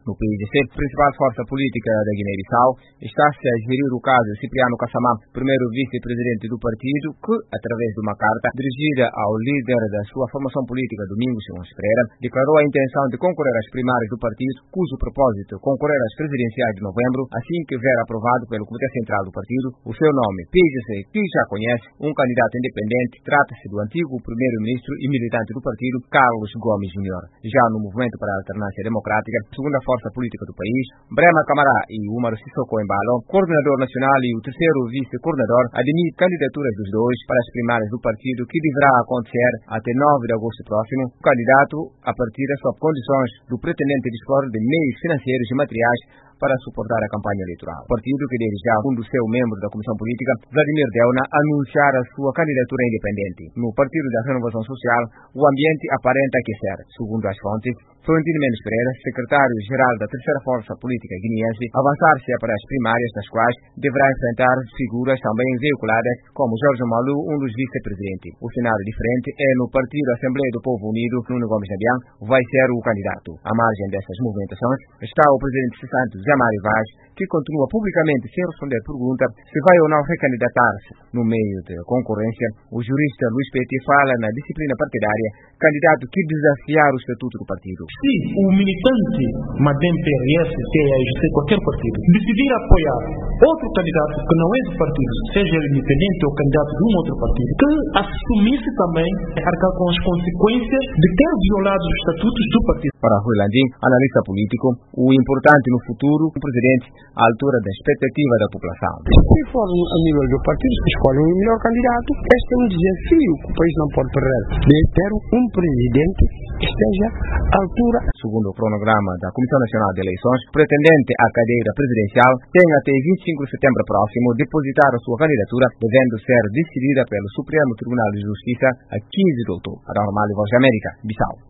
No PIDC, principal força política da Guiné-Bissau, está-se a gerir o caso de Cipriano Kassamá, primeiro vice-presidente do partido, que, através de uma carta dirigida ao líder da sua formação política, Domingos Simões Pereira, declarou a intenção de concorrer às primárias do partido, cujo propósito é concorrer às presidenciais de novembro, assim que vier aprovado pelo Comitê Central do partido o seu nome. PIDC, que já conhece um candidato independente, trata-se do antigo primeiro-ministro e militante do partido, Carlos Gomes Júnior. Já no Movimento para a Alternância Democrática, segunda força política do país, Brema Camará e Umar Sissoko Embalo, coordenador nacional e o terceiro vice-coordenador, admitem candidaturas dos dois para as primárias do partido, que deverá acontecer até 9 de agosto próximo. O candidato, a partir das suas condições do pretendente dispor de meios financeiros e materiais para suportar a campanha eleitoral. O partido, que desde já um do seu membro da Comissão Política, Vladimir Deuna, anunciar a sua candidatura independente. No Partido da Renovação Social, o ambiente aparenta aquecer. Segundo as fontes, Florentino Mendes Pereira, secretário-geral da terceira força política guineense, avançar-se para as primárias, nas quais deverá enfrentar figuras também veiculadas como Jorge Malu, um dos vice-presidentes. O cenário diferente é no Partido Assembleia do Povo Unido. Nuno Gomes Nabian vai ser o candidato. À margem dessas movimentações está o presidente cessante Mário Vaz, que continua publicamente sem responder pergunta se vai ou não recandidatar-se. No meio da concorrência, o jurista Luís Petit fala na disciplina partidária, candidato que desafiar o estatuto do partido. Se o militante Madem PRS, CAIC, qualquer partido, decidir apoiar outro candidato que não é do partido, seja ele independente ou candidato de um outro partido, que assumisse também arcar com as consequências de ter violado os estatutos do partido. Para Rui Landim, analista político, o importante no futuro, o presidente, à altura da expectativa da população. Se for a nível do partido que escolhe o melhor candidato, este é um desafio que o país não pode perder, de ter um presidente que esteja à altura. Segundo o cronograma da Comissão Nacional de Eleições, pretendente à cadeira presidencial tem até 25 de setembro próximo depositar a sua candidatura, devendo ser decidida pelo Supremo Tribunal de Justiça a 15 de outubro. Anormal e Voz de América, Bissau.